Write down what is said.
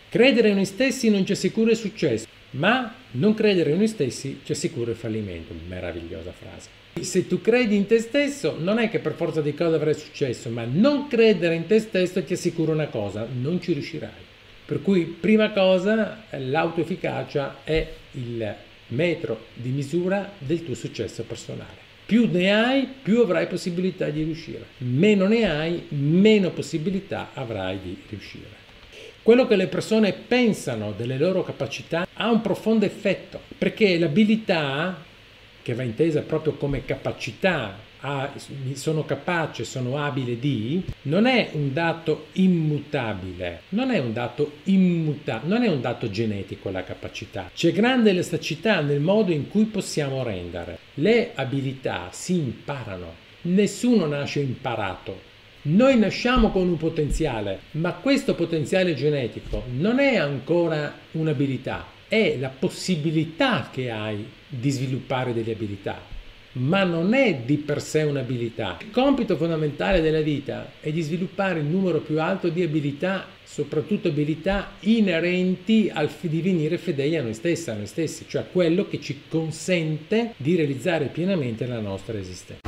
Credere in noi stessi non ci assicura il successo, ma non credere in noi stessi ci assicura il fallimento. Meravigliosa frase. Se tu credi in te stesso, non è che per forza di cose avrai successo, ma non credere in te stesso ti assicura una cosa: non ci riuscirai. Per cui, prima cosa, l'autoefficacia è il metro di misura del tuo successo personale. Più ne hai, più avrai possibilità di riuscire. Meno ne hai, meno possibilità avrai di riuscire. Quello che le persone pensano delle loro capacità ha un profondo effetto, perché l'abilità, che va intesa proprio come capacità, sono capace, sono abile di, non è un dato immutabile, non è un dato genetico la capacità. C'è grande elasticità nel modo in cui possiamo rendere. Le abilità si imparano, nessuno nasce imparato. Noi nasciamo con un potenziale, ma questo potenziale genetico non è ancora un'abilità, è la possibilità che hai di sviluppare delle abilità, ma non è di per sé un'abilità. Il compito fondamentale della vita è di sviluppare il numero più alto di abilità, soprattutto abilità inerenti al divenire fedeli a noi stessi, cioè quello che ci consente di realizzare pienamente la nostra esistenza.